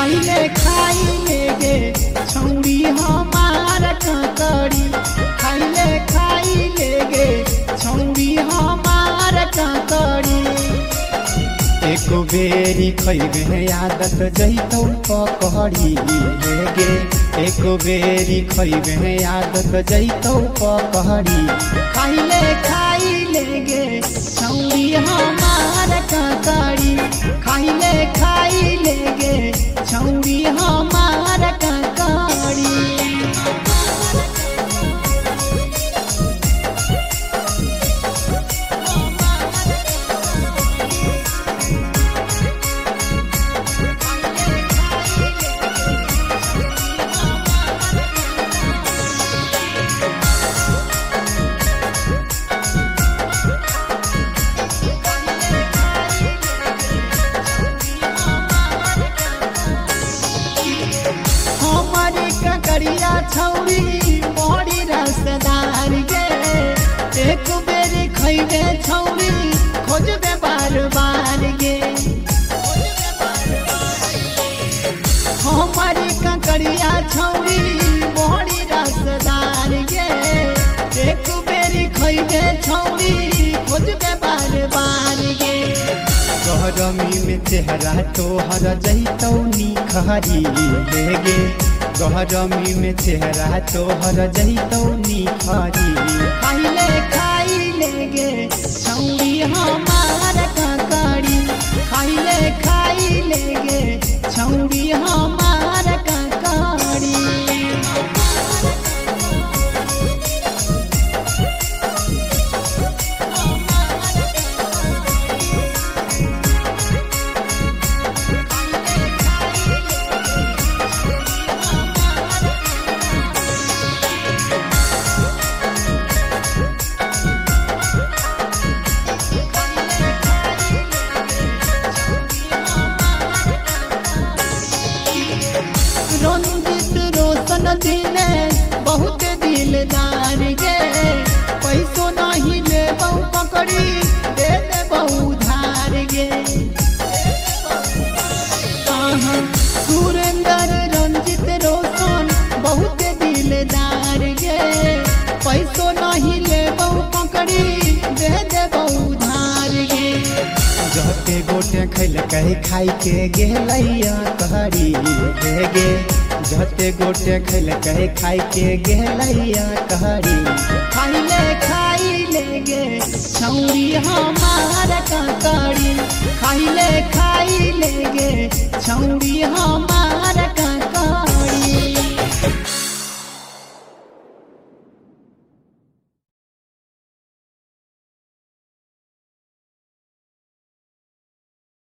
खाइले गे छौरी हमार काकड़ी खाइले गे छौरी हमार काकड़ी एको बेरी खैबे आदत जैतौ पकड़ी गे एको बेरी खैबे आदत जैतौ पकड़ी खाइले गे छौरी हमार काकड़ी खाइले गे छौरी हमार काकड़ी। ककड़िया छौरी बड़ी रसदार गे एक बेरी खैबे छौरी खोजबे बार बार गे हमारी ककड़िया छौरी बड़ी रसदार गे एक बेरी खैबे छौरी खोजबे बार बार गे गरमी में चेहरा तोहर जैतौ निखरी गे गरमी में चेहरा तोहर जैतौ निखरी खाइले गे छौरी हमार काकड़ी खाइले गे छौरी हमार काकड़ी। रंजित रोशन दिने बहुत दिलदार गे पैसो नहीं लेबौ पकड़ी दे देबौ उधार गे सुरेंद्र रंजित रोशन बहुत दिलदार गे पैसो नहीं लेबौ पकड़ी दे देबौ उधार गे जते गोटे खैल कहे खाई के गेलैया कहरी गे जते गोटे खैल कहे खाई के गेलैया कहरी खाइले गे छौरी हमार काकड़ी खाइले गे छौरी हमार